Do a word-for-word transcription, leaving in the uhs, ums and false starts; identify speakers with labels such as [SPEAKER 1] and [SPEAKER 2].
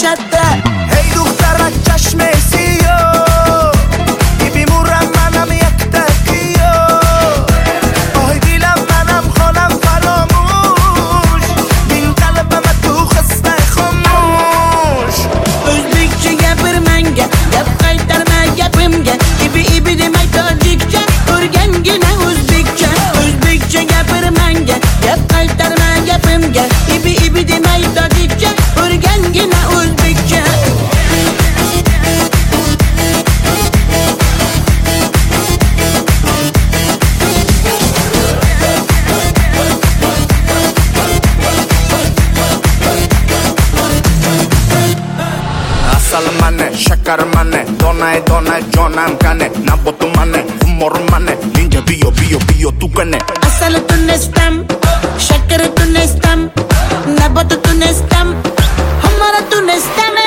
[SPEAKER 1] جده.
[SPEAKER 2] هی دخترک چشم سیاه ای بیمورم منم یک تکیه آی دیلم منم خانم فراموش بین قلبم تو خسته خاموش
[SPEAKER 1] Özbekçe gapir manga gap qaytarma gapimga ibi ibi demay tojikcha o'rgangina o'zbekcha O'zbekcha gapir manga gap qaytarma gapimga ibi ibi demay tojikcha o'rgangina o'zbekcha
[SPEAKER 2] Asal mane, şakar mane, donay donay jonam kane Nabotu mane, humor mane, ninja biyo biyo biyo tu kane
[SPEAKER 1] Asalı tunestam, şekerı tunestam, nabatı tunestam, hamara tunestam